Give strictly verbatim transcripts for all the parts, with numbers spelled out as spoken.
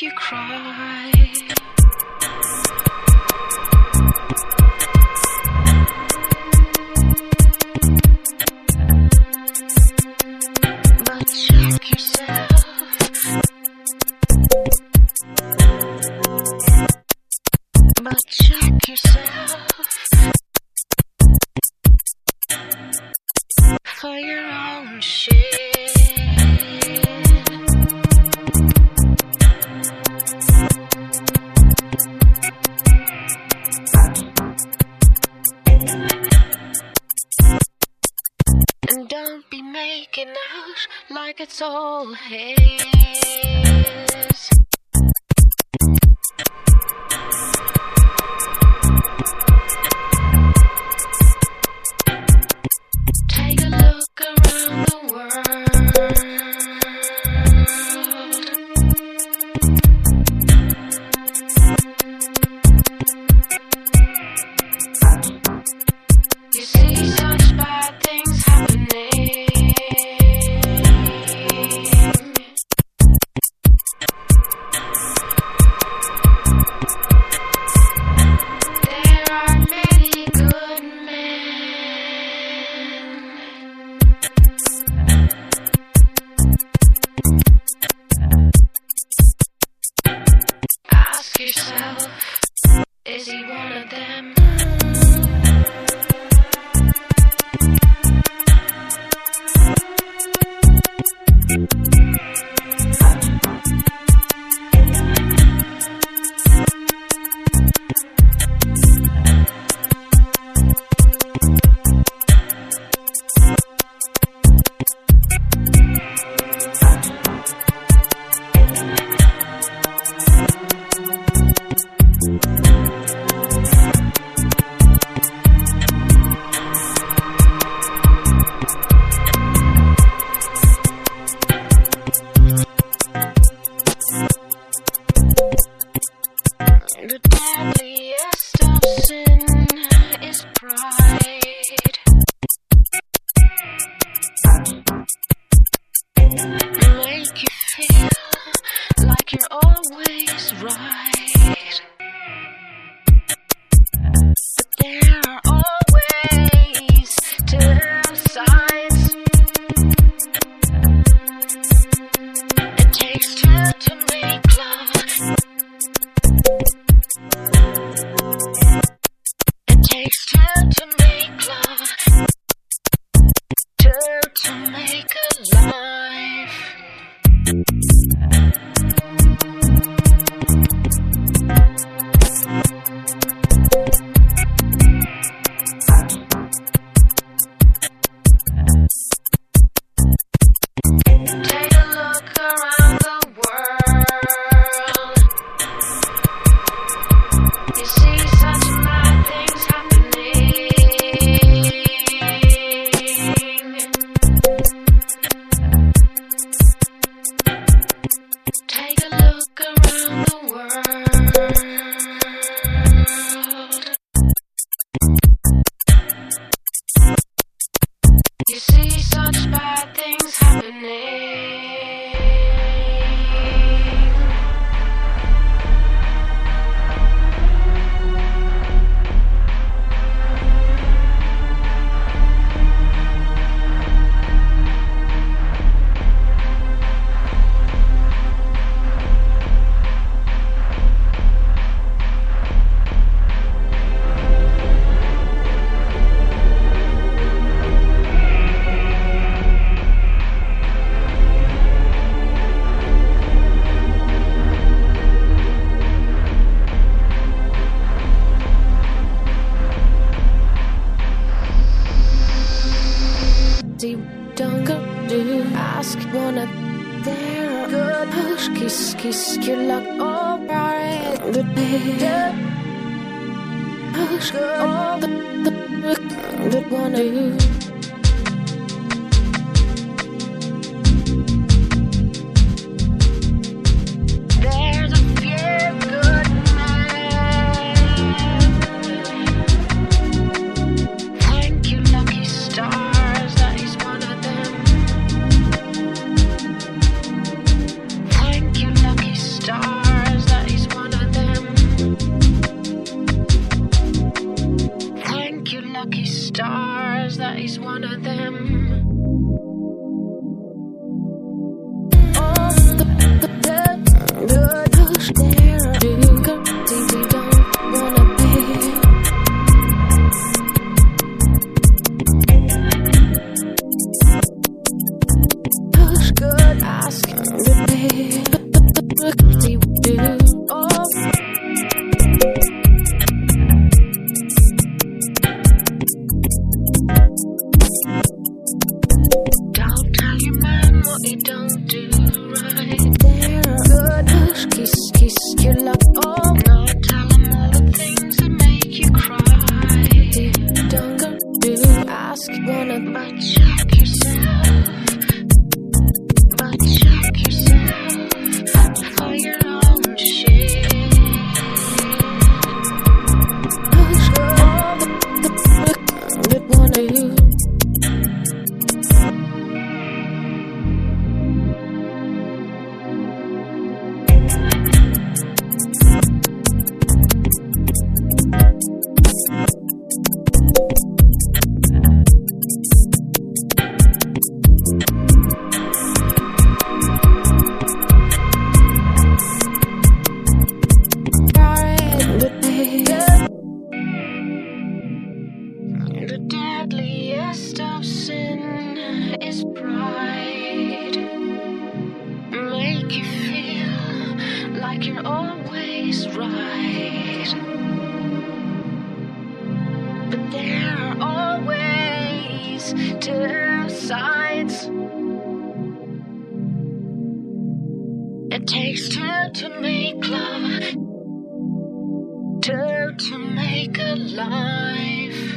make you cry. But check yourself. But check yourself for your own shit. And don't be making out like it's all his. Take a look around the world. You see such bad things happening. There are many good men. Ask yourself, is he one of them? The deadliest of sin is pride. Make you feel like you're always right. But there are always two sides. It takes two to make love. It takes two to make love, two to make a life. Take a look around the world. You see such bad things happening. Take a look around the world. You see such bad things happening. Don't go do ask one of their good hush kiss kiss your luck all right the bed hush all the the good one do. There's a few good men. Thank you, lucky stars, that he's one of them. Thank you, lucky stars. lucky stars that he's one of them. You're always right, but there are always two sides. It takes two to make love, two to make a life.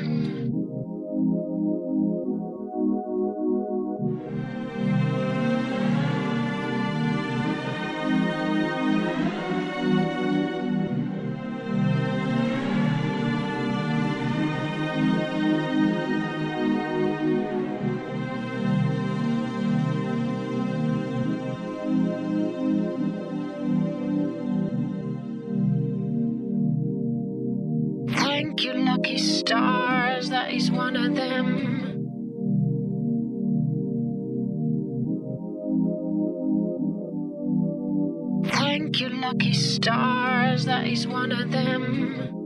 Thank you, lucky stars, that he's one of them. Thank you, lucky stars, that he's one of them.